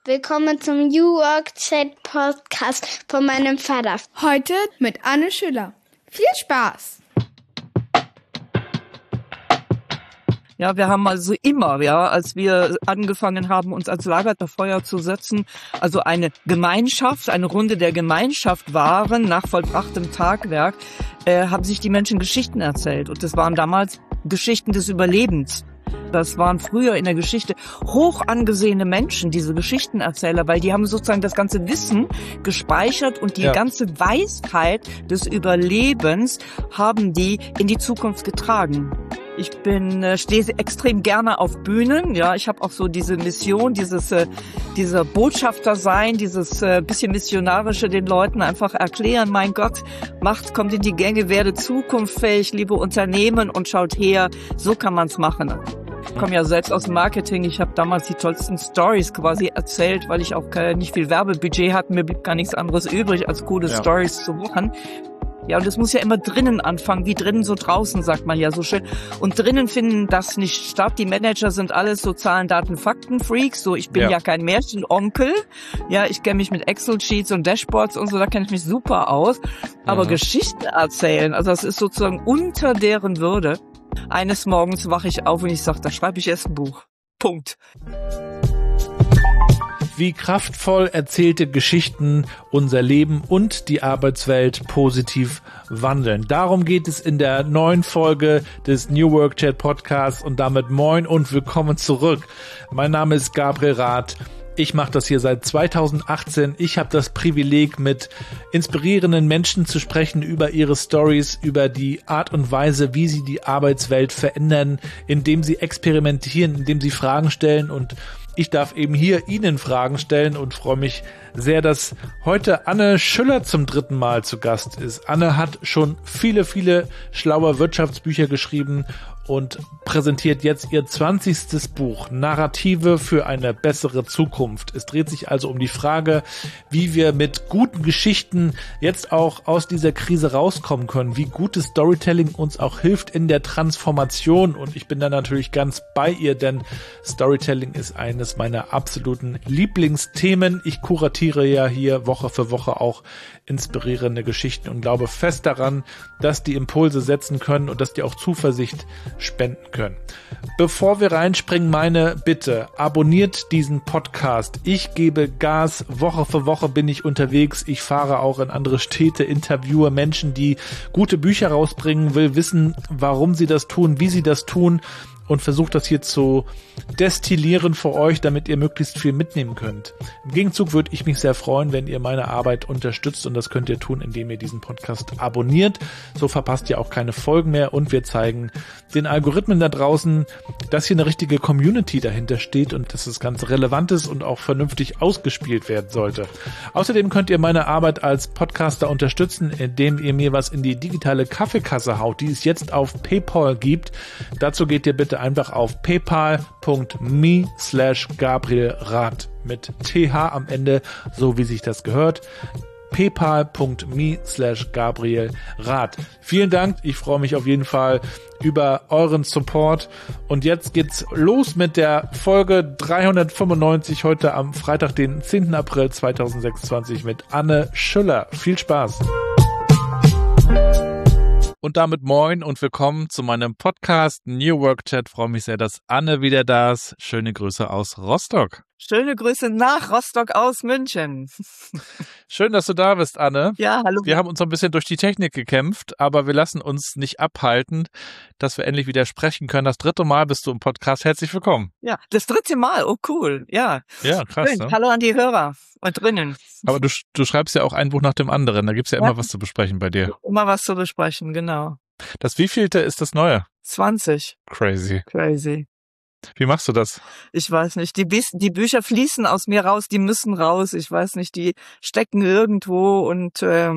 Willkommen zum New Work Chat Podcast von meinem Vater. Heute mit Anne Schüller. Viel Spaß! Ja, wir haben also immer, als wir angefangen haben, uns als Lagerfeuer zu setzen, also eine Gemeinschaft, eine Runde der Gemeinschaft waren, nach vollbrachtem Tagwerk, haben sich die Menschen Geschichten erzählt. Und das waren damals Geschichten des Überlebens. Das waren früher in der Geschichte hoch angesehene Menschen, diese Geschichtenerzähler, weil die haben sozusagen das ganze Wissen gespeichert und die ganze Weisheit des Überlebens haben die in die Zukunft getragen. Ich stehe extrem gerne auf Bühnen, ich habe auch so diese Mission, dieser Botschafter sein, dieses bisschen missionarische, den Leuten einfach erklären, mein Gott, kommt in die Gänge, werde zukunftsfähig, liebe Unternehmen und schaut her, so kann man's machen. Ich komme ja selbst aus dem Marketing, ich habe damals die tollsten Stories quasi erzählt, weil ich auch nicht viel Werbebudget hatte, mir blieb gar nichts anderes übrig, als coole Stories zu machen. Ja, und das muss ja immer drinnen anfangen, wie drinnen so draußen, sagt man ja so schön. Und drinnen finden das nicht statt. Die Manager sind alles so Zahlen, Daten, Fakten-Freaks. So, ich bin ja kein Märchenonkel. Ja, ich kenne mich mit Excel-Sheets und Dashboards und so, da kenne ich mich super aus. Aber Geschichten erzählen, also das ist sozusagen unter deren Würde. Eines Morgens wache ich auf und ich sage, da schreibe ich erst ein Buch. Punkt. Wie kraftvoll erzählte Geschichten unser Leben und die Arbeitswelt positiv wandeln. Darum geht es in der neuen Folge des New Work Chat Podcasts und damit moin und willkommen zurück. Mein Name ist Gabriel Rath. Ich mache das hier seit 2018. Ich habe das Privileg, mit inspirierenden Menschen zu sprechen über ihre Stories, über die Art und Weise, wie sie die Arbeitswelt verändern, indem sie experimentieren, indem sie Fragen stellen, und ich darf eben hier Ihnen Fragen stellen und freue mich sehr, dass heute Anne Schüller zum 3. Mal zu Gast ist. Anne hat schon viele schlaue Wirtschaftsbücher geschrieben und präsentiert jetzt ihr 20. Buch, Narrative für eine bessere Zukunft. Es dreht sich also um die Frage, wie wir mit guten Geschichten jetzt auch aus dieser Krise rauskommen können, wie gutes Storytelling uns auch hilft in der Transformation. Und ich bin da natürlich ganz bei ihr, denn Storytelling ist eines meiner absoluten Lieblingsthemen. Ich kuratiere ja hier Woche für Woche auch inspirierende Geschichten und glaube fest daran, dass die Impulse setzen können und dass die auch Zuversicht spenden können. Bevor wir reinspringen, meine Bitte, abonniert diesen Podcast. Ich gebe Gas, Woche für Woche bin ich unterwegs. Ich fahre auch in andere Städte, interviewe Menschen, die gute Bücher rausbringen, will wissen, warum sie das tun, wie sie das tun, und versucht das hier zu destillieren für euch, damit ihr möglichst viel mitnehmen könnt. Im Gegenzug würde ich mich sehr freuen, wenn ihr meine Arbeit unterstützt, und das könnt ihr tun, indem ihr diesen Podcast abonniert. So verpasst ihr auch keine Folgen mehr und wir zeigen den Algorithmen da draußen, dass hier eine richtige Community dahinter steht und dass das Ganze relevant ist und auch vernünftig ausgespielt werden sollte. Außerdem könnt ihr meine Arbeit als Podcaster unterstützen, indem ihr mir was in die digitale Kaffeekasse haut, die es jetzt auf PayPal gibt. Dazu geht ihr bitte einfach auf paypal.me/GabrielRath mit TH am Ende, so wie sich das gehört. paypal.me/GabrielRath. Vielen Dank, ich freue mich auf jeden Fall über euren Support. Und jetzt geht's los mit der Folge 395, heute am Freitag, den 10. April 2026 mit Anne Schüller. Viel Spaß! Und damit moin und willkommen zu meinem Podcast New Work Chat. Freue mich sehr, dass Anne wieder da ist. Schöne Grüße aus Rostock. Schöne Grüße nach Rostock aus München. Schön, dass du da bist, Anne. Ja, hallo. Wir haben uns so ein bisschen durch die Technik gekämpft, aber wir lassen uns nicht abhalten, dass wir endlich wieder sprechen können. Das 3. Mal bist du im Podcast. Herzlich willkommen. Ja, das 3. Mal. Oh, cool. Ja. Ja, krass. Schön. Ne? Hallo an die Hörer und drinnen. Aber du schreibst ja auch ein Buch nach dem anderen. Da gibt's ja immer was zu besprechen bei dir. Immer was zu besprechen, genau. Das wievielte ist das neue? 20. Crazy. Wie machst du das? Ich weiß nicht. Die Bücher fließen aus mir raus, die müssen raus. Ich weiß nicht, die stecken irgendwo und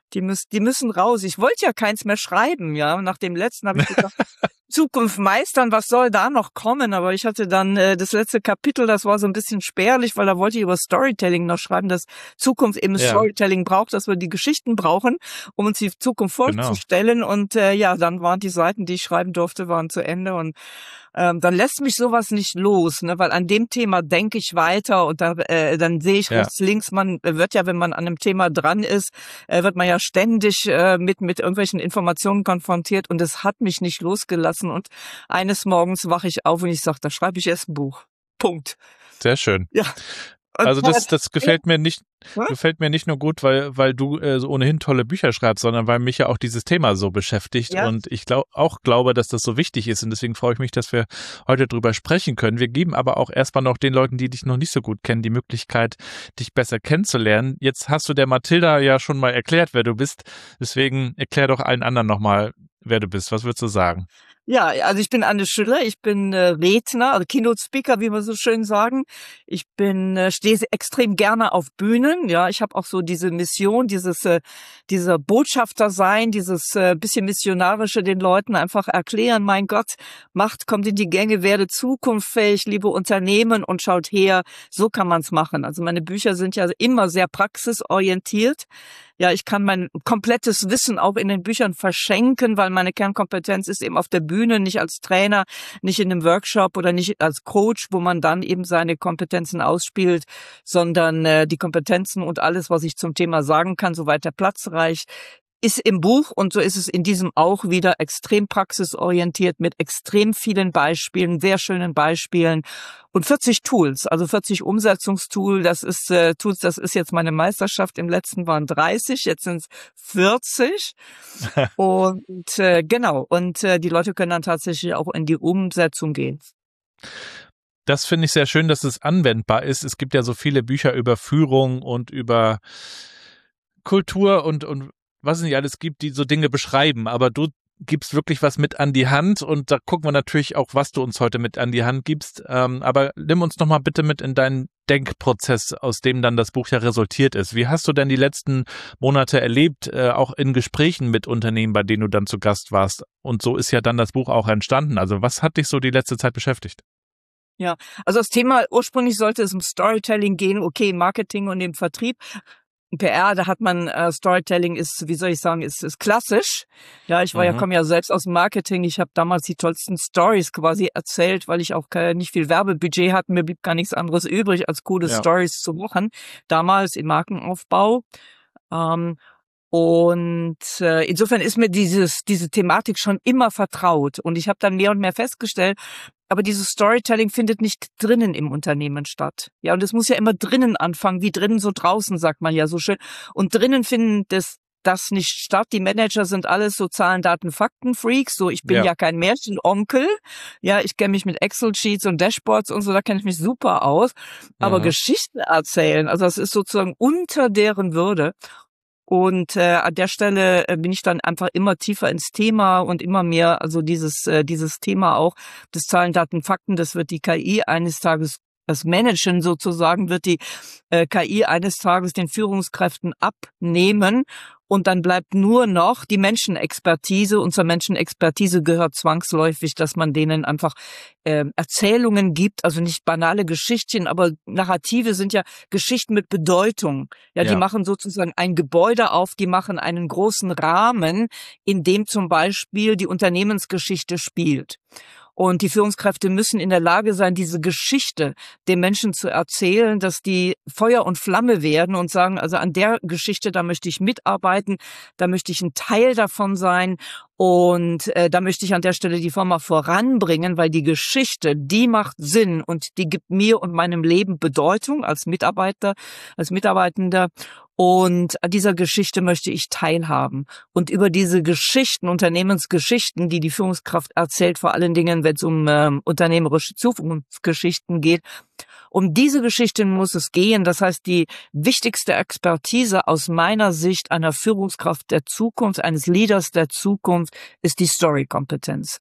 Die müssen raus. Ich wollte ja keins mehr schreiben, ja. Nach dem letzten habe ich gedacht, Zukunft meistern, was soll da noch kommen? Aber ich hatte dann das letzte Kapitel, das war so ein bisschen spärlich, weil da wollte ich über Storytelling noch schreiben, dass Zukunft eben Storytelling braucht, dass wir die Geschichten brauchen, um uns die Zukunft vorzustellen. Genau. Und dann waren die Seiten, die ich schreiben durfte, waren zu Ende. Und dann lässt mich sowas nicht los, ne? Weil an dem Thema denke ich weiter und dann sehe ich rechts, links. Man wird ja, wenn man an einem Thema dran ist, wird man ja ständig mit irgendwelchen Informationen konfrontiert und es hat mich nicht losgelassen. Und eines Morgens wache ich auf und ich sage, da schreibe ich erst ein Buch. Punkt. Sehr schön. Ja. Also das gefällt mir nicht nur gut, weil du so ohnehin tolle Bücher schreibst, sondern weil mich ja auch dieses Thema so beschäftigt und ich glaube, dass das so wichtig ist und deswegen freue ich mich, dass wir heute drüber sprechen können. Wir geben aber auch erstmal noch den Leuten, die dich noch nicht so gut kennen, die Möglichkeit, dich besser kennenzulernen. Jetzt hast du der Mathilda ja schon mal erklärt, wer du bist, deswegen erklär doch allen anderen nochmal, wer du bist. Was würdest du sagen? Ja, also ich bin Anne Schüller, ich bin Redner, also Keynote Speaker, wie wir so schön sagen. Ich stehe extrem gerne auf Bühnen, ja, ich habe auch so diese Mission, dieser Botschafter sein, dieses bisschen missionarische den Leuten einfach erklären, mein Gott, kommt in die Gänge, werde zukunftsfähig, liebe Unternehmen und schaut her, so kann man's machen. Also meine Bücher sind ja immer sehr praxisorientiert. Ja, ich kann mein komplettes Wissen auch in den Büchern verschenken, weil meine Kernkompetenz ist eben auf der Bühne, nicht als Trainer, nicht in einem Workshop oder nicht als Coach, wo man dann eben seine Kompetenzen ausspielt, sondern die Kompetenzen und alles, was ich zum Thema sagen kann, soweit der Platz reicht, ist im Buch und so ist es in diesem auch wieder extrem praxisorientiert mit extrem vielen Beispielen, sehr schönen Beispielen und 40 Tools, also 40 Umsetzungstools, das ist jetzt meine Meisterschaft, im letzten waren 30, jetzt sind es 40 und die Leute können dann tatsächlich auch in die Umsetzung gehen. Das finde ich sehr schön, dass es anwendbar ist. Es gibt ja so viele Bücher über Führung und über Kultur und was es nicht alles gibt, die so Dinge beschreiben, aber du gibst wirklich was mit an die Hand und da gucken wir natürlich auch, was du uns heute mit an die Hand gibst, aber nimm uns noch mal bitte mit in deinen Denkprozess, aus dem dann das Buch ja resultiert ist. Wie hast du denn die letzten Monate erlebt, auch in Gesprächen mit Unternehmen, bei denen du dann zu Gast warst? Und so ist ja dann das Buch auch entstanden. Also was hat dich so die letzte Zeit beschäftigt? Ja, also das Thema, ursprünglich sollte es um Storytelling gehen, okay, Marketing und im Vertrieb. PR, da hat man Storytelling ist, wie soll ich sagen, ist klassisch. Ja, ich komme ja selbst aus dem Marketing. Ich habe damals die tollsten Stories quasi erzählt, weil ich auch nicht viel Werbebudget hatte. Mir blieb gar nichts anderes übrig, als coole Stories zu machen. Damals im Markenaufbau. Insofern ist mir diese Thematik schon immer vertraut. Und ich habe dann mehr und mehr festgestellt, aber dieses Storytelling findet nicht drinnen im Unternehmen statt. Ja, und es muss ja immer drinnen anfangen, wie drinnen so draußen, sagt man ja so schön. Und drinnen findet das nicht statt. Die Manager sind alles so Zahlen, Daten, Fakten Freaks. So, ich bin ja kein Märchenonkel. Ja, ich kenne mich mit Excel-Sheets und Dashboards und so, da kenne ich mich super aus. Aber Geschichten erzählen, also das ist sozusagen unter deren Würde. Und an der Stelle bin ich dann einfach immer tiefer ins Thema und immer mehr, also dieses Thema auch des Zahlen, Daten, Fakten, das wird die KI eines Tages, das Managen sozusagen, wird die KI eines Tages den Führungskräften abnehmen. Und dann bleibt nur noch die Menschenexpertise. Und zur Menschenexpertise gehört zwangsläufig, dass man denen einfach Erzählungen gibt, also nicht banale Geschichtchen, aber Narrative sind ja Geschichten mit Bedeutung. Ja, die machen sozusagen ein Gebäude auf, die machen einen großen Rahmen, in dem zum Beispiel die Unternehmensgeschichte spielt. Und die Führungskräfte müssen in der Lage sein, diese Geschichte den Menschen zu erzählen, dass die Feuer und Flamme werden und sagen, also an der Geschichte, da möchte ich mitarbeiten, da möchte ich ein Teil davon sein und da möchte ich an der Stelle die Firma voranbringen, weil die Geschichte, die macht Sinn und die gibt mir und meinem Leben Bedeutung als Mitarbeiter, als Mitarbeitender. Und an dieser Geschichte möchte ich teilhaben. Und über diese Geschichten, Unternehmensgeschichten, die Führungskraft erzählt, vor allen Dingen, wenn es um unternehmerische Zukunftsgeschichten geht, um diese Geschichten muss es gehen. Das heißt, die wichtigste Expertise aus meiner Sicht einer Führungskraft der Zukunft, eines Leaders der Zukunft, ist die Story-Kompetenz.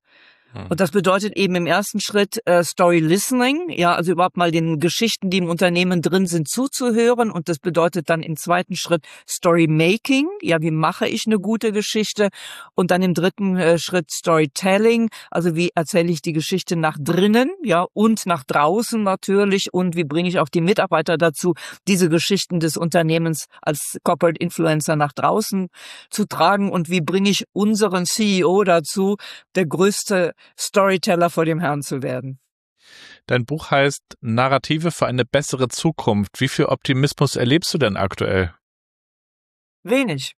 Und das bedeutet eben im ersten Schritt Story Listening, ja, also überhaupt mal den Geschichten, die im Unternehmen drin sind, zuzuhören. Und das bedeutet dann im zweiten Schritt Story Making, ja, wie mache ich eine gute Geschichte? Und dann im dritten Schritt Storytelling, also wie erzähle ich die Geschichte nach drinnen, ja, und nach draußen natürlich. Und wie bringe ich auch die Mitarbeiter dazu, diese Geschichten des Unternehmens als Corporate Influencer nach draußen zu tragen? Und wie bringe ich unseren CEO dazu, der größte Storyteller vor dem Herrn zu werden? Dein Buch heißt Narrative für eine bessere Zukunft. Wie viel Optimismus erlebst du denn aktuell? Wenig.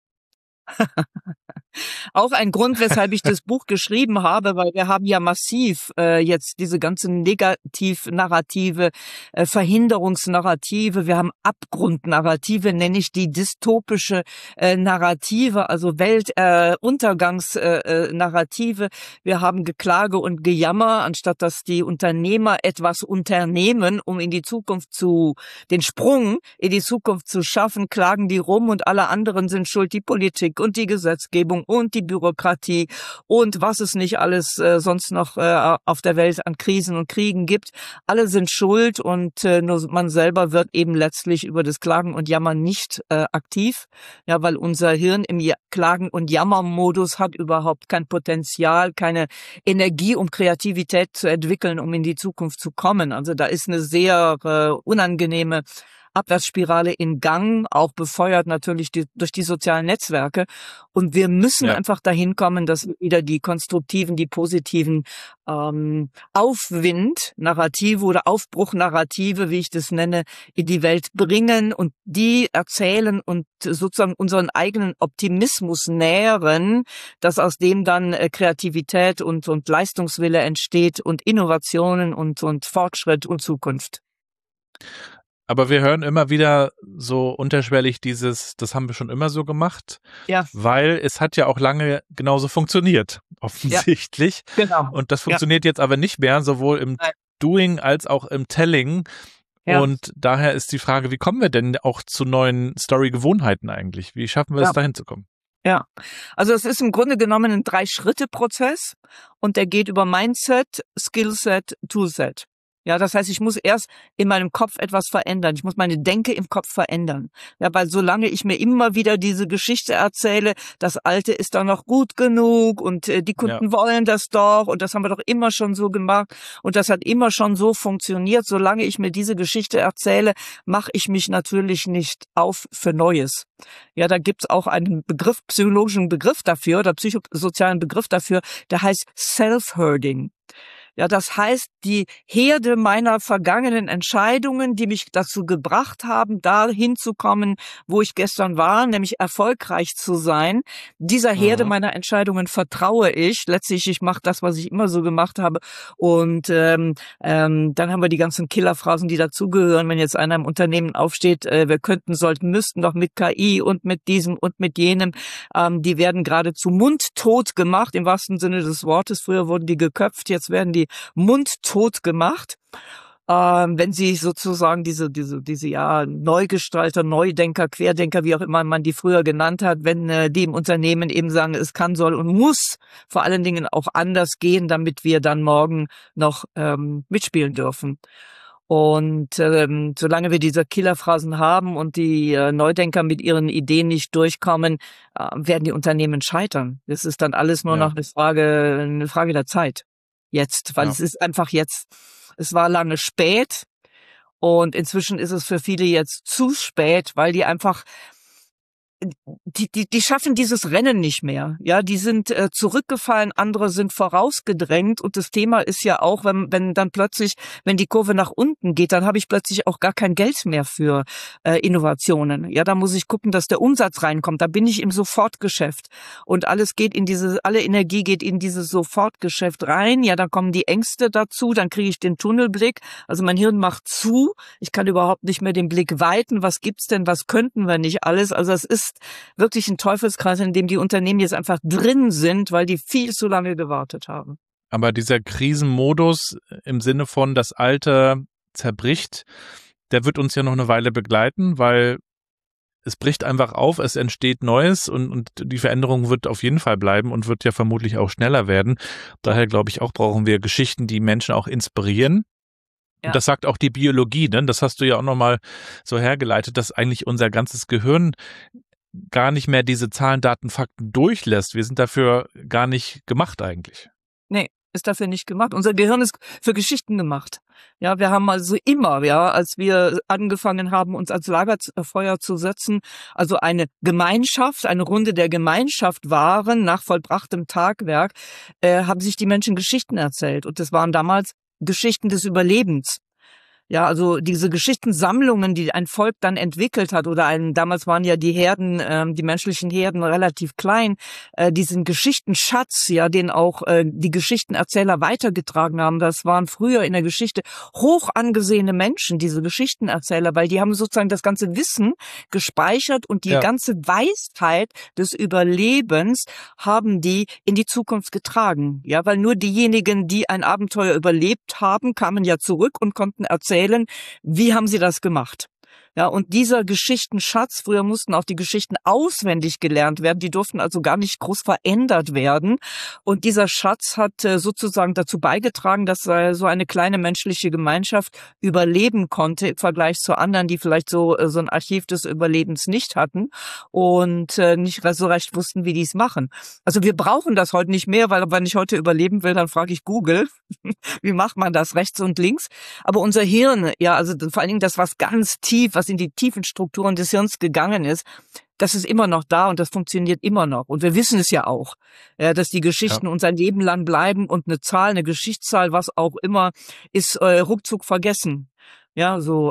Auch ein Grund, weshalb ich das Buch geschrieben habe, weil wir haben ja massiv jetzt diese ganzen Negativ-Narrative, Verhinderungsnarrative, wir haben Abgrundnarrative, nenne ich die dystopische Narrative, also Weltuntergangsnarrative. Wir haben Geklage und Gejammer, anstatt dass die Unternehmer etwas unternehmen, um in die Zukunft den Sprung in die Zukunft zu schaffen, klagen die rum und alle anderen sind schuld, die Politik und die Gesetzgebung und die Bürokratie und was es nicht alles sonst noch auf der Welt an Krisen und Kriegen gibt. Alle sind schuld und nur man selber wird eben letztlich über das Klagen und Jammern nicht aktiv, ja, weil unser Hirn im Klagen- und Jammermodus hat überhaupt kein Potenzial, keine Energie, um Kreativität zu entwickeln, um in die Zukunft zu kommen. Also da ist eine sehr unangenehme Abwärtsspirale in Gang, auch befeuert natürlich durch die sozialen Netzwerke. Und wir müssen einfach dahin kommen, dass wir wieder die konstruktiven, die positiven Aufwind-Narrative oder Aufbruch-Narrative, wie ich das nenne, in die Welt bringen und die erzählen und sozusagen unseren eigenen Optimismus nähren, dass aus dem dann Kreativität und Leistungswille entsteht und Innovationen und Fortschritt und Zukunft. Aber wir hören immer wieder so unterschwellig das haben wir schon immer so gemacht. Ja. Weil es hat ja auch lange genauso funktioniert, offensichtlich. Ja, genau. Und das funktioniert jetzt aber nicht mehr, sowohl im Doing als auch im Telling. Ja. Und daher ist die Frage, wie kommen wir denn auch zu neuen Story-Gewohnheiten eigentlich? Wie schaffen wir es, dahin zu kommen? Ja, also es ist im Grunde genommen ein 3-Schritte-Prozess und der geht über Mindset, Skillset, Toolset. Ja, das heißt, ich muss erst in meinem Kopf etwas verändern. Ich muss meine Denke im Kopf verändern. Ja, weil solange ich mir immer wieder diese Geschichte erzähle, das Alte ist doch noch gut genug und die Kunden wollen das doch und das haben wir doch immer schon so gemacht und das hat immer schon so funktioniert. Solange ich mir diese Geschichte erzähle, mache ich mich natürlich nicht auf für Neues. Ja, da gibt's auch einen psychologischen Begriff dafür oder psychosozialen Begriff dafür, der heißt Self-Herding. Ja, das heißt, die Herde meiner vergangenen Entscheidungen, die mich dazu gebracht haben, dahin zu kommen, wo ich gestern war, nämlich erfolgreich zu sein. Dieser Herde meiner Entscheidungen vertraue ich. Letztlich, ich mache das, was ich immer so gemacht habe. Und dann haben wir die ganzen Killerphrasen, die dazugehören. Wenn jetzt einer im Unternehmen aufsteht, wir müssten doch mit KI und mit diesem und mit jenem, die werden geradezu mundtot gemacht, im wahrsten Sinne des Wortes. Früher wurden die geköpft, jetzt werden die mundtot gemacht, wenn sie sozusagen diese Neugestalter, Neudenker, Querdenker, wie auch immer man die früher genannt hat, wenn die im Unternehmen eben sagen, es kann, soll und muss vor allen Dingen auch anders gehen, damit wir dann morgen noch mitspielen dürfen. Und solange wir diese Killerphrasen haben und die Neudenker mit ihren Ideen nicht durchkommen, werden die Unternehmen scheitern. Das ist dann alles nur noch eine Frage der Zeit. Jetzt, weil es ist einfach jetzt, es war lange spät und inzwischen ist es für viele jetzt zu spät, weil die einfach, die schaffen dieses Rennen nicht mehr. Ja, die sind zurückgefallen, andere sind vorausgedrängt und das Thema ist ja auch, wenn dann plötzlich, wenn die Kurve nach unten geht, dann habe ich plötzlich auch gar kein Geld mehr für Innovationen. Ja, da muss ich gucken, dass der Umsatz reinkommt. Da bin ich im Sofortgeschäft und alle Energie geht in dieses Sofortgeschäft rein. Ja, dann kommen die Ängste dazu, dann kriege ich den Tunnelblick. Also mein Hirn macht zu. Ich kann überhaupt nicht mehr den Blick weiten. Was gibt's denn? Was könnten wir nicht alles? Also es ist wirklich ein Teufelskreis, in dem die Unternehmen jetzt einfach drin sind, weil die viel zu lange gewartet haben. Aber dieser Krisenmodus im Sinne von das Alte zerbricht, der wird uns ja noch eine Weile begleiten, weil es bricht einfach auf, es entsteht Neues und die Veränderung wird auf jeden Fall bleiben und wird ja vermutlich auch schneller werden. Daher glaube ich auch, brauchen wir Geschichten, die Menschen auch inspirieren. Ja. Und das sagt auch die Biologie, ne? Das hast du ja auch nochmal so hergeleitet, dass eigentlich unser ganzes Gehirn gar nicht mehr diese Zahlen, Daten, Fakten durchlässt. Wir sind dafür gar nicht gemacht eigentlich. Nee, ist dafür nicht gemacht. Unser Gehirn ist für Geschichten gemacht. Ja, wir haben also immer, ja, als wir angefangen haben, uns ans Lagerfeuer zu setzen, also eine Gemeinschaft, eine Runde der Gemeinschaft waren, nach vollbrachtem Tagwerk, haben sich die Menschen Geschichten erzählt. Und das waren damals Geschichten des Überlebens. Ja, also diese Geschichtensammlungen, die ein Volk dann entwickelt hat, damals waren ja die Herden, die menschlichen Herden relativ klein, diesen Geschichtenschatz, ja, den auch die Geschichtenerzähler weitergetragen haben. Das waren früher in der Geschichte hoch angesehene Menschen, diese Geschichtenerzähler, weil die haben sozusagen das ganze Wissen gespeichert und die ganze Weisheit des Überlebens haben die in die Zukunft getragen. Ja, weil nur diejenigen, die ein Abenteuer überlebt haben, kamen ja zurück und konnten erzählen, wie haben sie das gemacht. Ja, und dieser Geschichtenschatz, früher mussten auch die Geschichten auswendig gelernt werden, die durften also gar nicht groß verändert werden. Und dieser Schatz hat sozusagen dazu beigetragen, dass so eine kleine menschliche Gemeinschaft überleben konnte im Vergleich zu anderen, die vielleicht so ein Archiv des Überlebens nicht hatten und nicht so recht wussten, wie die es machen. Also wir brauchen das heute nicht mehr, weil wenn ich heute überleben will, dann frage ich Google, wie macht man das rechts und links. Aber unser Hirn, ja, also vor allen Dingen das, was ganz tief, was in die tiefen Strukturen des Hirns gegangen ist, das ist immer noch da und das funktioniert immer noch. Und wir wissen es ja auch, dass die Geschichten unser Leben lang bleiben und eine Zahl, eine Geschichtszahl, was auch immer, ist ruckzuck vergessen. Ja, so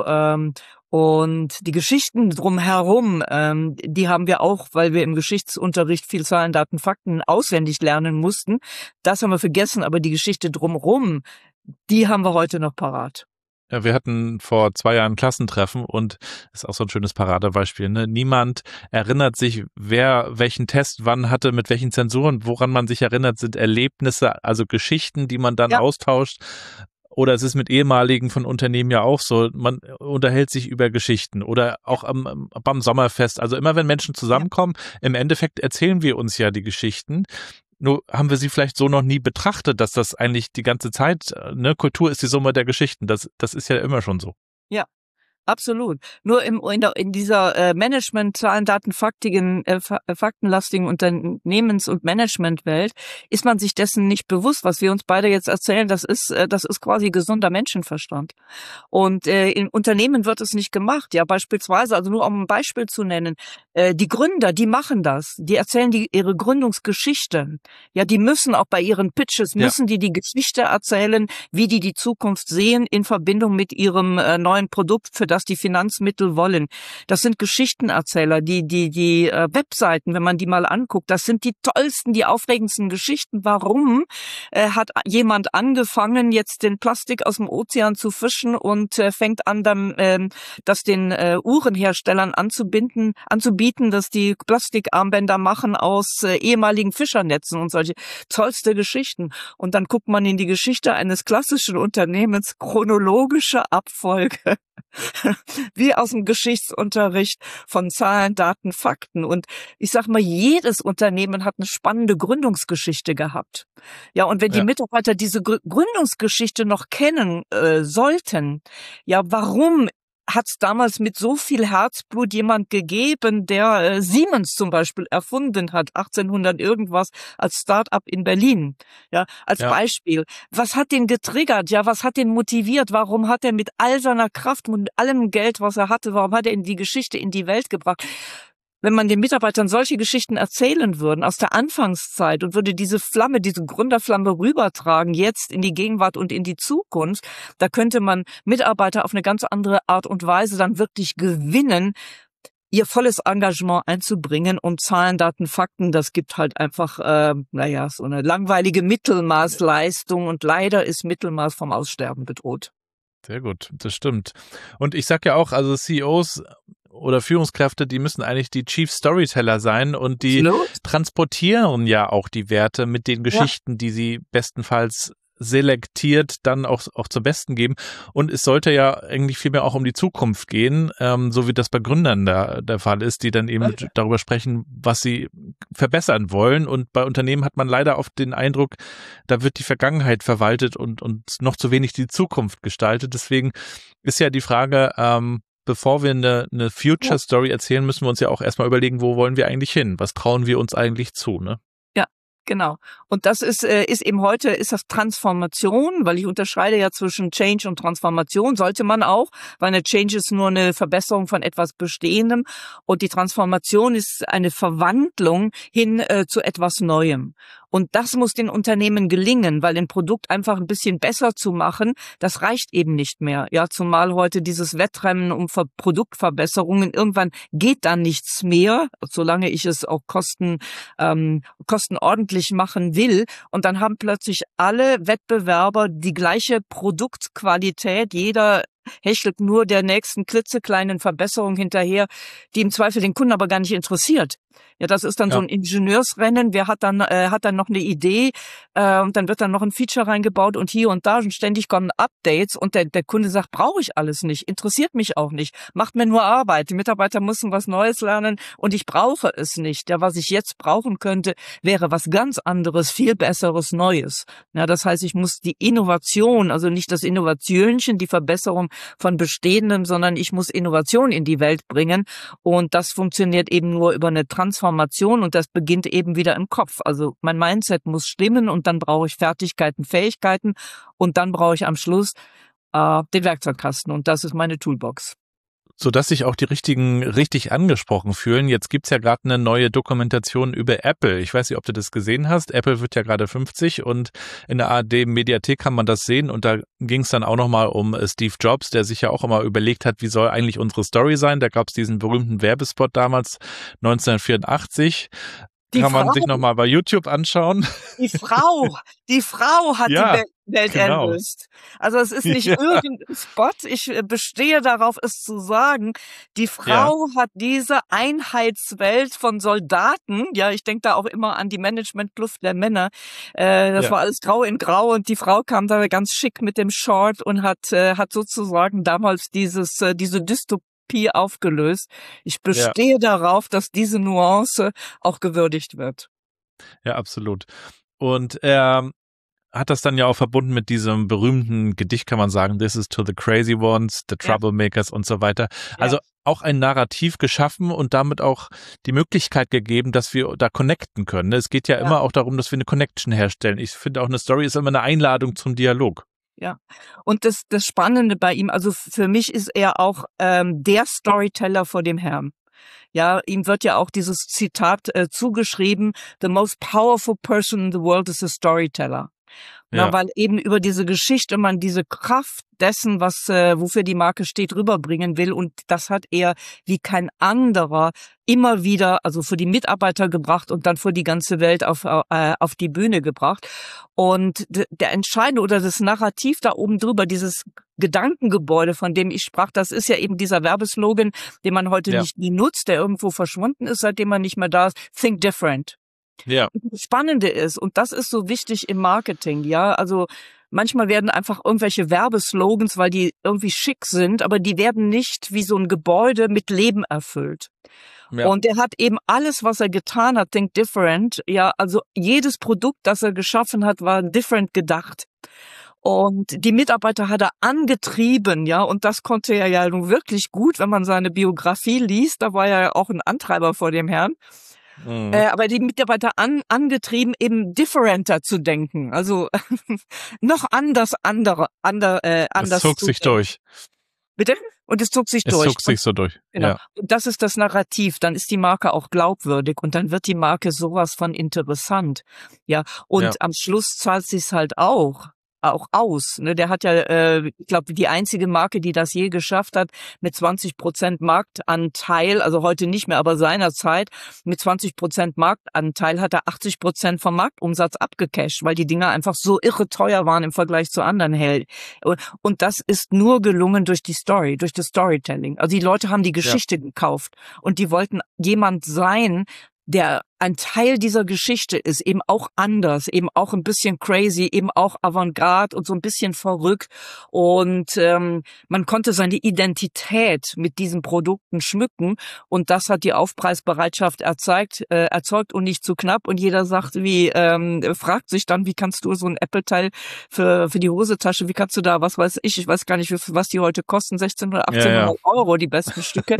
und die Geschichten drumherum, die haben wir auch, weil wir im Geschichtsunterricht viel Zahlen, Daten, Fakten auswendig lernen mussten. Das haben wir vergessen, aber die Geschichte drumherum, die haben wir heute noch parat. Ja, wir hatten vor 2 Jahren ein Klassentreffen und das ist auch so ein schönes Paradebeispiel. Ne? Niemand erinnert sich, wer welchen Test wann hatte, mit welchen Zensuren. Woran man sich erinnert, sind Erlebnisse, also Geschichten, die man dann austauscht. Oder es ist mit ehemaligen von Unternehmen ja auch so, man unterhält sich über Geschichten oder auch beim Sommerfest. Also immer wenn Menschen zusammenkommen, im Endeffekt erzählen wir uns ja die Geschichten. Nur haben wir sie vielleicht so noch nie betrachtet, dass das eigentlich die ganze Zeit, ne, Kultur ist die Summe der Geschichten. Das ist ja immer schon so. Ja. Absolut. Nur in dieser Management, Zahlen, Daten, faktenlastigen Unternehmens- und Managementwelt ist man sich dessen nicht bewusst, was wir uns beide jetzt erzählen. Das ist quasi gesunder Menschenverstand. Und in Unternehmen wird es nicht gemacht. Ja, beispielsweise, also nur um ein Beispiel zu nennen, die Gründer, die machen das. Die erzählen ihre Gründungsgeschichte. Ja, die müssen auch bei ihren Pitches, müssen die Geschichte erzählen, wie die Zukunft sehen in Verbindung mit ihrem neuen Produkt, für das die Finanzmittel wollen. Das sind Geschichtenerzähler, die Webseiten, wenn man die mal anguckt, das sind die tollsten, die aufregendsten Geschichten. Warum hat jemand angefangen, jetzt den Plastik aus dem Ozean zu fischen und fängt an, dann das den Uhrenherstellern anzubieten, dass die Plastikarmbänder machen aus ehemaligen Fischernetzen und solche tollste Geschichten. Und dann guckt man in die Geschichte eines klassischen Unternehmens, chronologische Abfolge. Wie aus dem Geschichtsunterricht von Zahlen, Daten, Fakten. Und ich sag mal, jedes Unternehmen hat eine spannende Gründungsgeschichte gehabt. Ja, und wenn die Mitarbeiter diese Gründungsgeschichte noch kennen sollten, ja, warum hat es damals mit so viel Herzblut jemand gegeben, der Siemens zum Beispiel erfunden hat, 1800 irgendwas, als Start-up in Berlin. Ja, als Beispiel. Was hat den getriggert? Ja, was hat den motiviert? Warum hat er mit all seiner Kraft und allem Geld, was er hatte, warum hat er die Geschichte in die Welt gebracht? Wenn man den Mitarbeitern solche Geschichten erzählen würden aus der Anfangszeit und würde diese Flamme, diese Gründerflamme rübertragen, jetzt in die Gegenwart und in die Zukunft, da könnte man Mitarbeiter auf eine ganz andere Art und Weise dann wirklich gewinnen, ihr volles Engagement einzubringen und Zahlen, Daten, Fakten, das gibt halt einfach, so eine langweilige Mittelmaßleistung und leider ist Mittelmaß vom Aussterben bedroht. Sehr gut, das stimmt. Und ich sag ja auch, also CEOs oder Führungskräfte, die müssen eigentlich die Chief Storyteller sein und die transportieren ja auch die Werte mit den Geschichten, die sie bestenfalls selektiert dann auch zum Besten geben. Und es sollte ja eigentlich vielmehr auch um die Zukunft gehen, so wie das bei Gründern der Fall ist, die dann eben darüber sprechen, was sie verbessern wollen. Und bei Unternehmen hat man leider oft den Eindruck, da wird die Vergangenheit verwaltet und noch zu wenig die Zukunft gestaltet. Deswegen ist ja die Frage, bevor wir eine Future Story erzählen, müssen wir uns ja auch erstmal überlegen, wo wollen wir eigentlich hin? Was trauen wir uns eigentlich zu, ne? Genau. Und das ist eben heute, ist das Transformation, weil ich unterscheide ja zwischen Change und Transformation, sollte man auch, weil eine Change ist nur eine Verbesserung von etwas Bestehendem und die Transformation ist eine Verwandlung hin zu etwas Neuem. Und das muss den Unternehmen gelingen, weil ein Produkt einfach ein bisschen besser zu machen, das reicht eben nicht mehr. Ja, zumal heute dieses Wettrennen um Produktverbesserungen, irgendwann geht dann nichts mehr, solange ich es auch kostenordentlich machen will. Und dann haben plötzlich alle Wettbewerber die gleiche Produktqualität. Jeder hechelt nur der nächsten klitzekleinen Verbesserung hinterher, die im Zweifel den Kunden aber gar nicht interessiert. Ja, das ist dann so ein Ingenieursrennen. Wer hat dann noch eine Idee und dann wird dann noch ein Feature reingebaut und hier und da und ständig kommen Updates und der Kunde sagt, brauche ich alles nicht, interessiert mich auch nicht, macht mir nur Arbeit. Die Mitarbeiter müssen was Neues lernen und ich brauche es nicht. Ja, was ich jetzt brauchen könnte, wäre was ganz anderes, viel Besseres, Neues. Ja, das heißt, ich muss die Innovation, also nicht das Innovationchen, die Verbesserung von Bestehendem, sondern ich muss Innovation in die Welt bringen und das funktioniert eben nur über eine Transformation und das beginnt eben wieder im Kopf. Also mein Mindset muss stimmen und dann brauche ich Fertigkeiten, Fähigkeiten und dann brauche ich am Schluss den Werkzeugkasten und das ist meine Toolbox. Sodass sich auch die Richtigen richtig angesprochen fühlen. Jetzt gibt's ja gerade eine neue Dokumentation über Apple. Ich weiß nicht, ob du das gesehen hast. Apple wird ja gerade 50 und in der ARD-Mediathek kann man das sehen. Und da ging's dann auch nochmal um Steve Jobs, der sich ja auch immer überlegt hat, wie soll eigentlich unsere Story sein. Da gab's diesen berühmten Werbespot damals, 1984. Kann man sich nochmal bei YouTube anschauen. Die Frau hat die Welt erlöst. Also es ist nicht irgendein Spot. Ich bestehe darauf, es zu sagen. Die Frau hat diese Einheitswelt von Soldaten. Ja, ich denke da auch immer an die Managementkluft der Männer. Das war alles grau in grau und die Frau kam da ganz schick mit dem Short und hat sozusagen damals diese Dystopie aufgelöst. Ich bestehe darauf, dass diese Nuance auch gewürdigt wird. Ja, absolut. Und er hat das dann ja auch verbunden mit diesem berühmten Gedicht, kann man sagen, This is to the crazy ones, the troublemakers und so weiter. Also auch ein Narrativ geschaffen und damit auch die Möglichkeit gegeben, dass wir da connecten können. Es geht ja immer auch darum, dass wir eine Connection herstellen. Ich finde auch, eine Story ist immer eine Einladung zum Dialog. Ja, und das Spannende bei ihm, also für mich ist er auch der Storyteller vor dem Herrn. Ja, ihm wird ja auch dieses Zitat zugeschrieben, the most powerful person in the world is a storyteller. Ja. Na, weil eben über diese Geschichte man diese Kraft dessen, wofür die Marke steht, rüberbringen will. Und das hat er wie kein anderer immer wieder, also für die Mitarbeiter gebracht und dann für die ganze Welt auf die Bühne gebracht. Und der Entscheidende oder das Narrativ da oben drüber, dieses Gedankengebäude, von dem ich sprach, das ist ja eben dieser Werbeslogan, den man heute nicht mehr nutzt, der irgendwo verschwunden ist, seitdem man nicht mehr da ist. Think different. Ja. Das Spannende ist, und das ist so wichtig im Marketing, ja, also manchmal werden einfach irgendwelche Werbeslogans, weil die irgendwie schick sind, aber die werden nicht wie so ein Gebäude mit Leben erfüllt. Ja. Und er hat eben alles, was er getan hat, Think Different, ja, also jedes Produkt, das er geschaffen hat, war different gedacht. Und die Mitarbeiter hat er angetrieben, ja, und das konnte er ja nun wirklich gut, wenn man seine Biografie liest, da war er ja auch ein Antreiber vor dem Herrn. Aber die Mitarbeiter angetrieben, eben differenter zu denken, also noch anders. Das zog sich durch. Bitte? Und es zog sich durch. Es zog sich so durch. Genau. Ja. Und das ist das Narrativ. Dann ist die Marke auch glaubwürdig und dann wird die Marke sowas von interessant. Ja. Und am Schluss zahlt sich's halt auch aus. Ne? Der hat ja, ich glaube, die einzige Marke, die das je geschafft hat, mit 20% Marktanteil, also heute nicht mehr, aber seinerzeit, mit 20% Marktanteil hat er 80% vom Marktumsatz abgecasht, weil die Dinger einfach so irre teuer waren im Vergleich zu anderen Helden. Und das ist nur gelungen durch die Story, durch das Storytelling. Also die Leute haben die Geschichte gekauft und die wollten jemand sein, ein Teil dieser Geschichte ist, eben auch anders, eben auch ein bisschen crazy, eben auch Avantgarde und so ein bisschen verrückt. Und man konnte seine Identität mit diesen Produkten schmücken. Und das hat die Aufpreisbereitschaft erzeugt und nicht zu knapp. Und jeder sagt, fragt sich dann, wie kannst du so ein Apple-Teil für die Hosentasche, wie kannst du da, was weiß ich weiß gar nicht, was die heute kosten, 1600, 1800 Euro, die besten Stücke.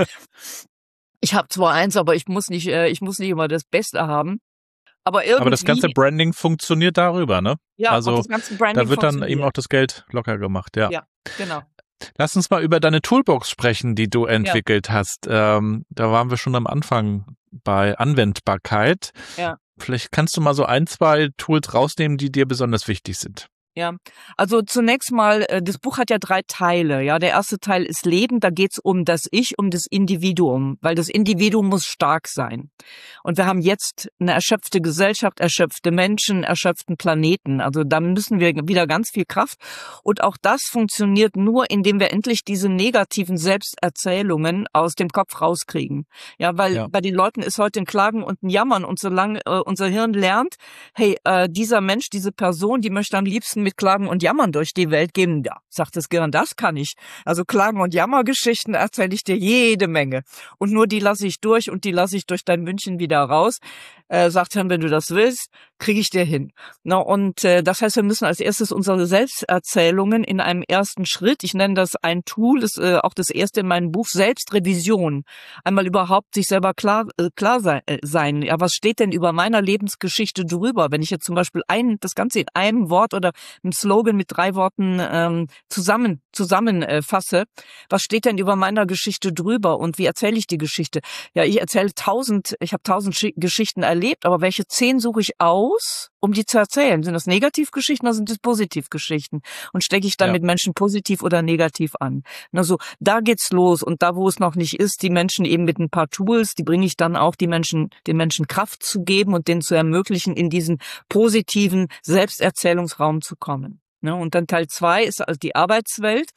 Ich habe zwar eins, aber ich muss nicht immer das Beste haben. Aber das ganze Branding funktioniert darüber, ne? Ja, also das ganze Branding da wird dann eben auch das Geld locker gemacht, ja. Ja, genau. Lass uns mal über deine Toolbox sprechen, die du entwickelt hast. Da waren wir schon am Anfang bei Anwendbarkeit. Ja. Vielleicht kannst du mal so 1, 2 Tools rausnehmen, die dir besonders wichtig sind. Ja, also zunächst mal, das Buch hat ja 3 Teile. Ja, der erste Teil ist Leben, da geht's um das Ich, um das Individuum, weil das Individuum muss stark sein. Und wir haben jetzt eine erschöpfte Gesellschaft, erschöpfte Menschen, erschöpften Planeten. Also da müssen wir wieder ganz viel Kraft. Und auch das funktioniert nur, indem wir endlich diese negativen Selbsterzählungen aus dem Kopf rauskriegen. Ja, weil bei den Leuten ist heute ein Klagen und ein Jammern. Und solange unser Hirn lernt, hey, dieser Mensch, diese Person, die möchte am liebsten mit Klagen und Jammern durch die Welt gehen. Ja, sagt das Gehirn, das kann ich. Also Klagen- und Jammergeschichten erzähle ich dir jede Menge. Und nur die lasse ich durch und die lasse ich durch dein München wieder raus. Sagt Hirn, wenn du das willst, kriege ich dir hin. Na, und das heißt, wir müssen als erstes unsere Selbsterzählungen in einem ersten Schritt, ich nenne das ein Tool, das auch das erste in meinem Buch, Selbstrevision. Einmal überhaupt sich selber klar sein. Ja, was steht denn über meiner Lebensgeschichte drüber? Wenn ich jetzt zum Beispiel das Ganze in einem Wort oder einem Slogan mit 3 Worten zusammenfasse, was steht denn über meiner Geschichte drüber und wie erzähle ich die Geschichte? Ja, ich habe 1000 Geschichten erlebt, aber welche 10 suche ich aus, um die zu erzählen? Sind das Negativgeschichten oder sind das Positivgeschichten? Und stecke ich dann mit Menschen positiv oder negativ an? Also da geht's los und da, wo es noch nicht ist, die Menschen eben mit ein paar Tools, die bringe ich dann auch den Menschen Kraft zu geben und denen zu ermöglichen, in diesen positiven Selbsterzählungsraum zu kommen. Und dann Teil 2 ist also die Arbeitswelt.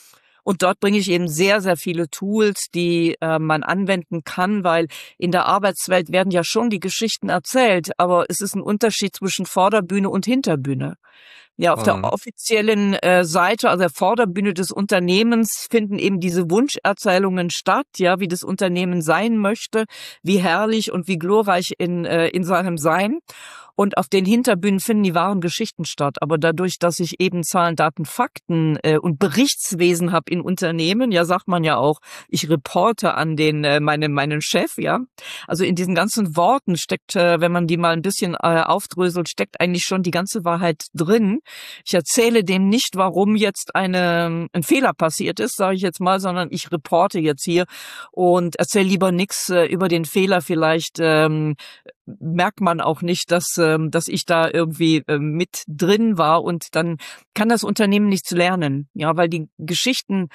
Und dort bringe ich eben sehr, sehr viele Tools, die man anwenden kann, weil in der Arbeitswelt werden ja schon die Geschichten erzählt, aber es ist ein Unterschied zwischen Vorderbühne und Hinterbühne. Ja, auf der offiziellen Seite, also der Vorderbühne des Unternehmens, finden eben diese Wunscherzählungen statt, ja, wie das Unternehmen sein möchte, wie herrlich und wie glorreich in seinem Sein. Und auf den Hinterbühnen finden die wahren Geschichten statt. Aber dadurch, dass ich eben Zahlen, Daten, Fakten und Berichtswesen habe in Unternehmen, ja, sagt man ja auch, ich reporte an meinen Chef, ja. Also in diesen ganzen Worten steckt, wenn man die mal ein bisschen aufdröselt, steckt eigentlich schon die ganze Wahrheit drin. Ich erzähle dem nicht, warum jetzt ein Fehler passiert ist, sage ich jetzt mal, sondern ich reporte jetzt hier und erzähle lieber nichts über den Fehler. Vielleicht merkt man auch nicht, dass ich da irgendwie mit drin war und dann kann das Unternehmen nichts lernen, ja, weil die Geschichten,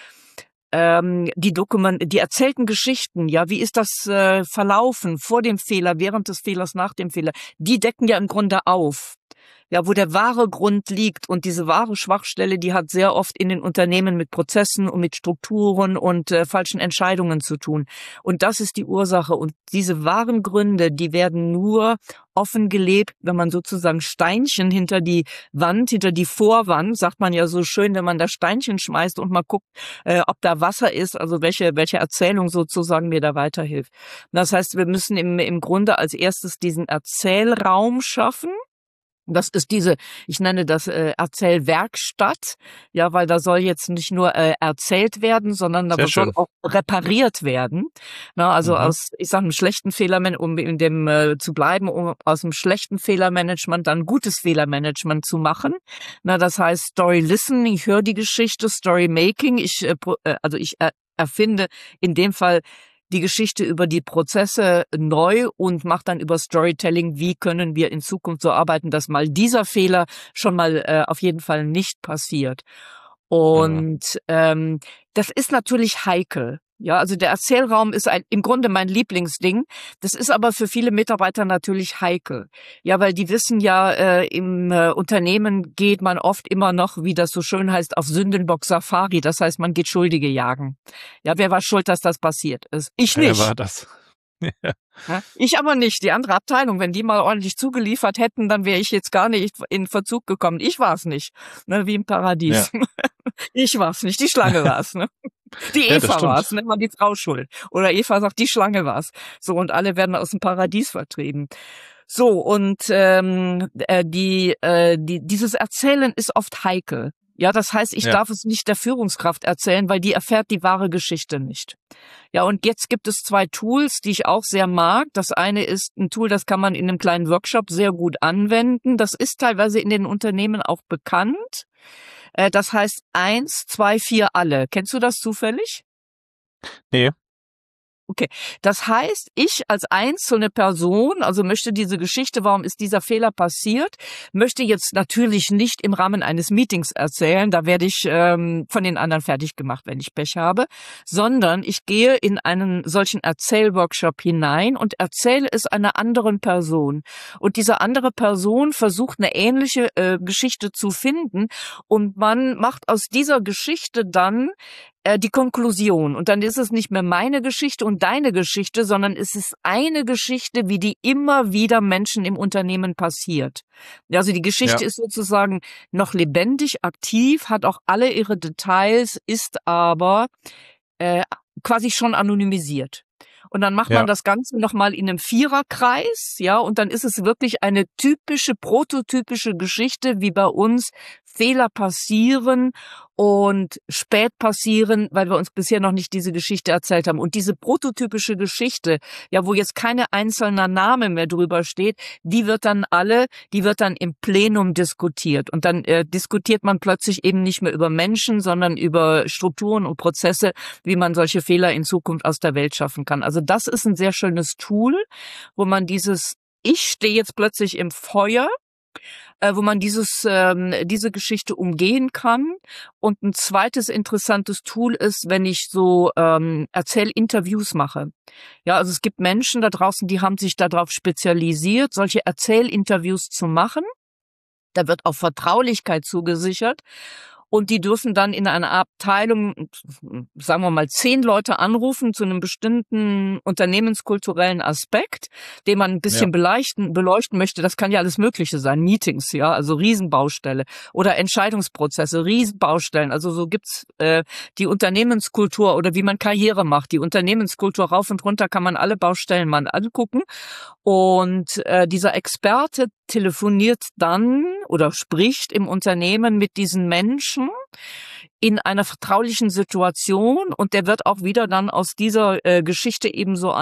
die erzählten Geschichten, ja, wie ist das verlaufen vor dem Fehler, während des Fehlers, nach dem Fehler, die decken ja im Grunde auf. Ja, wo der wahre Grund liegt und diese wahre Schwachstelle, die hat sehr oft in den Unternehmen mit Prozessen und mit Strukturen und falschen Entscheidungen zu tun. Und das ist die Ursache. Und diese wahren Gründe, die werden nur offen gelebt, wenn man sozusagen Steinchen hinter die Wand, hinter die Vorwand, sagt man ja so schön, wenn man da Steinchen schmeißt und mal guckt, ob da Wasser ist, also welche Erzählung sozusagen mir da weiterhilft. Das heißt, wir müssen im Grunde als erstes diesen Erzählraum schaffen. Das ist ich nenne das Erzählwerkstatt, ja, weil da soll jetzt nicht nur erzählt werden, sondern da soll auch repariert werden. Na, also aus einem schlechten Fehlermanagement, um in dem zu bleiben, um aus dem schlechten Fehlermanagement dann gutes Fehlermanagement zu machen. Na, das heißt Story Listen, ich höre die Geschichte, Story Making, ich erfinde in dem Fall die Geschichte über die Prozesse neu und macht dann über Storytelling, wie können wir in Zukunft so arbeiten, dass mal dieser Fehler schon mal auf jeden Fall nicht passiert. Und das ist natürlich heikel. Ja, also der Erzählraum ist im Grunde mein Lieblingsding. Das ist aber für viele Mitarbeiter natürlich heikel. Ja, weil die wissen ja, im Unternehmen geht man oft immer noch, wie das so schön heißt, auf Sündenbock Safari. Das heißt, man geht Schuldige jagen. Ja, wer war schuld, dass das passiert ist? Ich nicht. Wer war das? Ja, ich aber nicht. Die andere Abteilung, wenn die mal ordentlich zugeliefert hätten, dann wäre ich jetzt gar nicht in Verzug gekommen. Ich war es nicht, ne, wie im Paradies. Ja. Ich war es nicht, die Schlange war es. Ne? Die Eva war es, nennt man die Frau schuld. Oder Eva sagt, die Schlange war es. So, und alle werden aus dem Paradies vertrieben. So, und dieses Erzählen ist oft heikel. Ja, das heißt, ich darf es nicht der Führungskraft erzählen, weil die erfährt die wahre Geschichte nicht. Ja, und jetzt gibt es 2 Tools, die ich auch sehr mag. Das eine ist ein Tool, das kann man in einem kleinen Workshop sehr gut anwenden. Das ist teilweise in den Unternehmen auch bekannt. Das heißt 1, 2, 4, alle. Kennst du das zufällig? Nee. Okay, das heißt, ich als einzelne Person, also möchte diese Geschichte, warum ist dieser Fehler passiert, möchte jetzt natürlich nicht im Rahmen eines Meetings erzählen, da werde ich von den anderen fertig gemacht, wenn ich Pech habe, sondern ich gehe in einen solchen Erzählworkshop hinein und erzähle es einer anderen Person. Und diese andere Person versucht eine ähnliche Geschichte zu finden und man macht aus dieser Geschichte dann die Konklusion. Und dann ist es nicht mehr meine Geschichte und deine Geschichte, sondern es ist eine Geschichte, wie die immer wieder Menschen im Unternehmen passiert. Also die Geschichte ist sozusagen noch lebendig, aktiv, hat auch alle ihre Details, ist aber quasi schon anonymisiert. Und dann macht man das Ganze nochmal in einem Viererkreis, ja, und dann ist es wirklich eine typische, prototypische Geschichte, wie bei uns Fehler passieren und spät passieren, weil wir uns bisher noch nicht diese Geschichte erzählt haben. Und diese prototypische Geschichte, ja, wo jetzt keine einzelner Name mehr drüber steht, die wird dann im Plenum diskutiert. Und dann diskutiert man plötzlich eben nicht mehr über Menschen, sondern über Strukturen und Prozesse, wie man solche Fehler in Zukunft aus der Welt schaffen kann. Also das ist ein sehr schönes Tool, wo man ich stehe jetzt plötzlich im Feuer, wo man diese Geschichte umgehen kann. Und ein zweites interessantes Tool ist, wenn ich so Erzählinterviews mache. Ja, also es gibt Menschen da draußen, die haben sich darauf spezialisiert, solche Erzählinterviews zu machen. Da wird auch Vertraulichkeit zugesichert. Und die dürfen dann in einer Abteilung, sagen wir mal, 10 Leute anrufen zu einem bestimmten unternehmenskulturellen Aspekt, den man ein bisschen beleuchten möchte. Das kann ja alles Mögliche sein. Meetings, ja, also Riesenbaustelle oder Entscheidungsprozesse, Riesenbaustellen. Also so gibt's die Unternehmenskultur oder wie man Karriere macht. Die Unternehmenskultur rauf und runter kann man alle Baustellen mal angucken. Und dieser Experte telefoniert dann oder spricht im Unternehmen mit diesen Menschen in einer vertraulichen Situation und der wird auch wieder dann aus dieser Geschichte eben so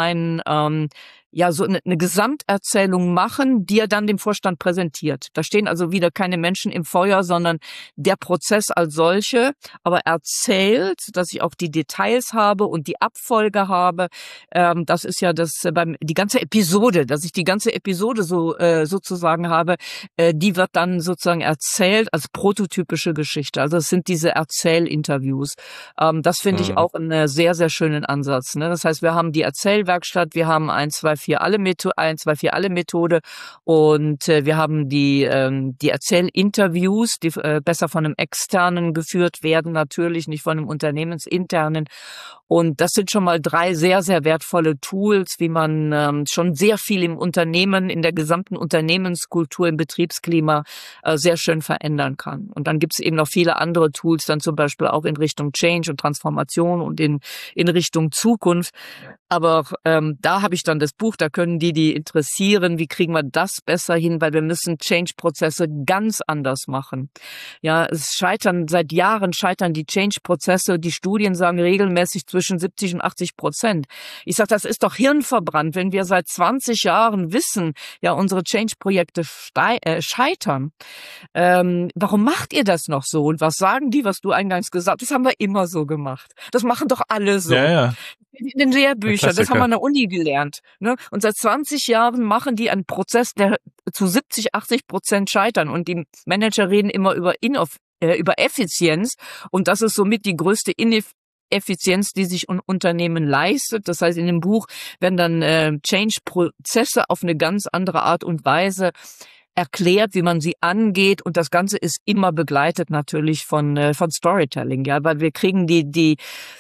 so eine Gesamterzählung machen, die er dann dem Vorstand präsentiert. Da stehen also wieder keine Menschen im Feuer, sondern der Prozess als solche, aber erzählt, dass ich auch die Details habe und die Abfolge habe. Das ist ja die ganze Episode, dass ich die ganze Episode sozusagen habe, die wird dann sozusagen erzählt als prototypische Geschichte. Also es sind diese Erzählinterviews. Das finde ich auch einen sehr, sehr schönen Ansatz. Ne? Das heißt, wir haben die Erzählwerkstatt, wir haben 1, 2, 4 alle Methode und wir haben die Erzählinterviews, die besser von einem Externen geführt werden, natürlich nicht von einem Unternehmensinternen. Und das sind schon mal 3 sehr, sehr wertvolle Tools, wie man schon sehr viel im Unternehmen, in der gesamten Unternehmenskultur, im Betriebsklima sehr schön verändern kann. Und dann gibt es eben noch viele andere Tools, dann zum Beispiel auch in Richtung Change und Transformation und in Richtung Zukunft. Aber da habe ich dann das Buch, da können die interessieren, wie kriegen wir das besser hin, weil wir müssen Change-Prozesse ganz anders machen. Ja, seit Jahren scheitern die Change-Prozesse, die Studien sagen regelmäßig zwischen 70% und 80%. Ich sage, das ist doch hirnverbrannt, wenn wir seit 20 Jahren wissen, ja, unsere Change-Projekte scheitern. Warum macht ihr das noch so? Und was sagen die, was du eingangs gesagt hast? Das haben wir immer so gemacht. Das machen doch alle so. Ja. In den Lehrbüchern, das haben wir an der Uni gelernt. Ne? Und seit 20 Jahren machen die einen Prozess, der zu 70-80% scheitern. Und die Manager reden immer über Effizienz. Und das ist somit die größte Ineffizienz, die sich ein Unternehmen leistet. Das heißt, in dem Buch werden dann Change-Prozesse auf eine ganz andere Art und Weise erklärt, wie man sie angeht, und das Ganze ist immer begleitet natürlich von Storytelling, ja, weil wir kriegen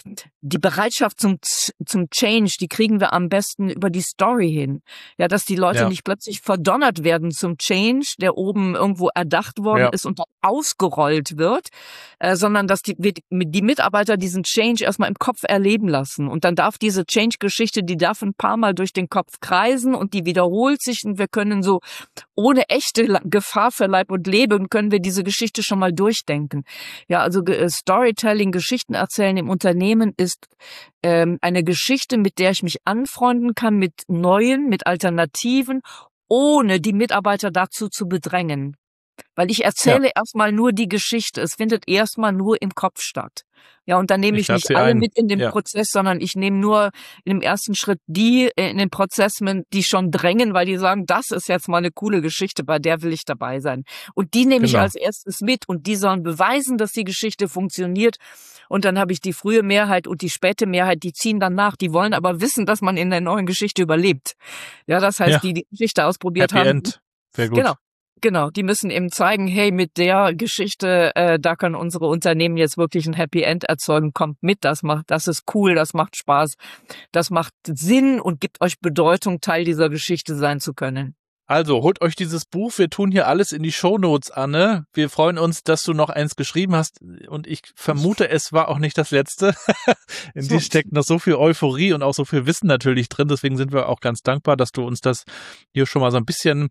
die Bereitschaft zum Change, die kriegen wir am besten über die Story hin. Ja, dass die Leute nicht plötzlich verdonnert werden zum Change, der oben irgendwo erdacht worden ist und dann ausgerollt wird, sondern dass die Mitarbeiter diesen Change erstmal im Kopf erleben lassen. Und dann darf diese Change-Geschichte, die darf ein paar Mal durch den Kopf kreisen und die wiederholt sich und wir können so ohne echte Gefahr für Leib und Leben können wir diese Geschichte schon mal durchdenken. Ja, also Storytelling, Geschichten erzählen im Unternehmen ist eine Geschichte, mit der ich mich anfreunden kann, mit neuen, mit Alternativen, ohne die Mitarbeiter dazu zu bedrängen. Weil ich erzähle erstmal nur die Geschichte. Es findet erstmal nur im Kopf statt. Ja, und dann nehme ich nicht alle mit in den Prozess, sondern ich nehme nur im ersten Schritt die in den Prozess, die schon drängen, weil die sagen, das ist jetzt mal eine coole Geschichte, bei der will ich dabei sein. Und die nehme ich als erstes mit und die sollen beweisen, dass die Geschichte funktioniert. Und dann habe ich die frühe Mehrheit und die späte Mehrheit, die ziehen dann nach. Die wollen aber wissen, dass man in der neuen Geschichte überlebt. Ja, das heißt, die Geschichte ausprobiert Happy haben. End. Sehr gut. Genau, die müssen eben zeigen, hey, mit der Geschichte, da können unsere Unternehmen jetzt wirklich ein Happy End erzeugen. Kommt mit, das ist cool, das macht Spaß, das macht Sinn und gibt euch Bedeutung, Teil dieser Geschichte sein zu können. Also, holt euch dieses Buch. Wir tun hier alles in die Shownotes, Anne. Wir freuen uns, dass du noch eins geschrieben hast. Und ich vermute, es war auch nicht das letzte. In dir steckt noch so viel Euphorie und auch so viel Wissen natürlich drin. Deswegen sind wir auch ganz dankbar, dass du uns das hier schon mal so ein bisschen,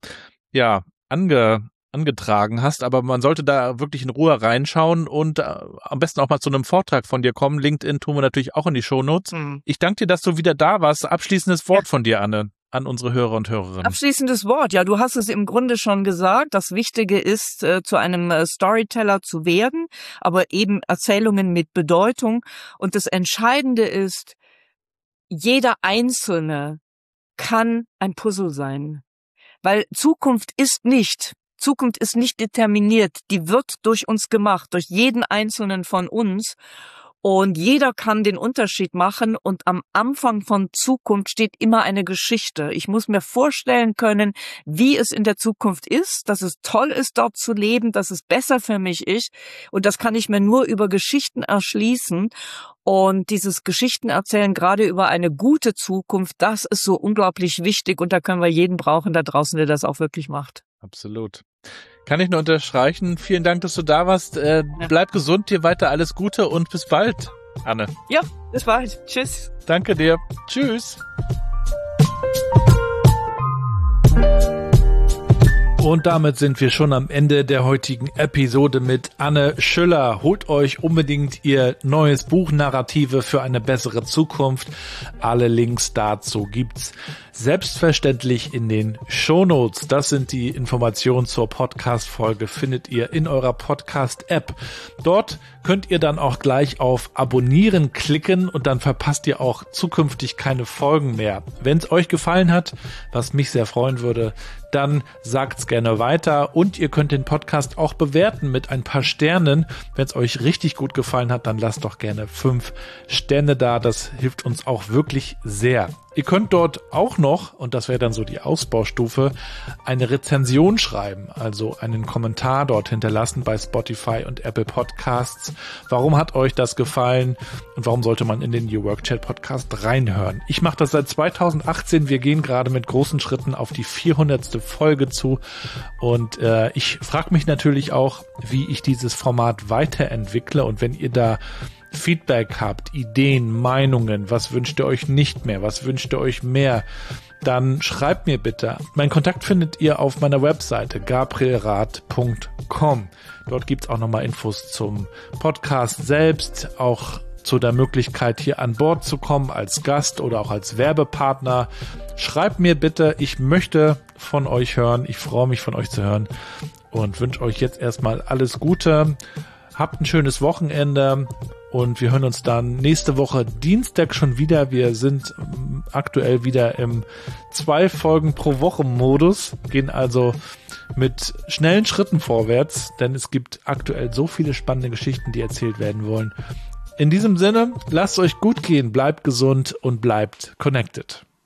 angetragen hast, aber man sollte da wirklich in Ruhe reinschauen und am besten auch mal zu einem Vortrag von dir kommen. LinkedIn tun wir natürlich auch in die Shownotes. Ich danke dir, dass du wieder da warst. Abschließendes Wort von dir, Anne, an unsere Hörer und Hörerinnen. Abschließendes Wort. Ja, du hast es im Grunde schon gesagt. Das Wichtige ist, zu einem Storyteller zu werden, aber eben Erzählungen mit Bedeutung. Und das Entscheidende ist, jeder Einzelne kann ein Puzzle sein. Weil Zukunft ist nicht determiniert, die wird durch uns gemacht, durch jeden Einzelnen von uns und jeder kann den Unterschied machen und am Anfang von Zukunft steht immer eine Geschichte. Ich muss mir vorstellen können, wie es in der Zukunft ist, dass es toll ist, dort zu leben, dass es besser für mich ist und das kann ich mir nur über Geschichten erschließen. Und dieses Geschichtenerzählen gerade über eine gute Zukunft, das ist so unglaublich wichtig und da können wir jeden brauchen da draußen, der das auch wirklich macht. Absolut. Kann ich nur unterstreichen. Vielen Dank, dass du da warst. Bleib gesund, dir weiter alles Gute und bis bald, Anne. Ja, bis bald. Tschüss. Danke dir. Tschüss. Und damit sind wir schon am Ende der heutigen Episode mit Anne Schüller. Holt euch unbedingt ihr neues Buch Narrative für eine bessere Zukunft. Alle Links dazu gibt's selbstverständlich in den Shownotes. Das sind die Informationen zur Podcast-Folge, findet ihr in eurer Podcast-App. Dort könnt ihr dann auch gleich auf Abonnieren klicken und dann verpasst ihr auch zukünftig keine Folgen mehr. Wenn es euch gefallen hat, was mich sehr freuen würde, dann sagt's gerne weiter und ihr könnt den Podcast auch bewerten mit ein paar Sternen. Wenn es euch richtig gut gefallen hat, dann lasst doch gerne 5 Sterne da. Das hilft uns auch wirklich sehr. Ihr könnt dort auch noch, und das wäre dann so die Ausbaustufe, eine Rezension schreiben, also einen Kommentar dort hinterlassen bei Spotify und Apple Podcasts. Warum hat euch das gefallen und warum sollte man in den New Work Chat Podcast reinhören? Ich mache das seit 2018. Wir gehen gerade mit großen Schritten auf die 400. Folge zu und ich frage mich natürlich auch, wie ich dieses Format weiterentwickle und wenn ihr da Feedback habt, Ideen, Meinungen, was wünscht ihr euch nicht mehr, was wünscht ihr euch mehr, dann schreibt mir bitte. Meinen Kontakt findet ihr auf meiner Webseite gabrielrath.com. Dort gibt's auch nochmal Infos zum Podcast selbst, auch zu der Möglichkeit, hier an Bord zu kommen als Gast oder auch als Werbepartner. Schreibt mir bitte, ich möchte von euch hören, ich freue mich von euch zu hören und wünsche euch jetzt erstmal alles Gute. Habt ein schönes Wochenende. Und wir hören uns dann nächste Woche Dienstag schon wieder. Wir sind aktuell wieder im 2 Folgen pro Woche Modus, gehen also mit schnellen Schritten vorwärts, denn es gibt aktuell so viele spannende Geschichten, die erzählt werden wollen. In diesem Sinne, lasst euch gut gehen, bleibt gesund und bleibt connected.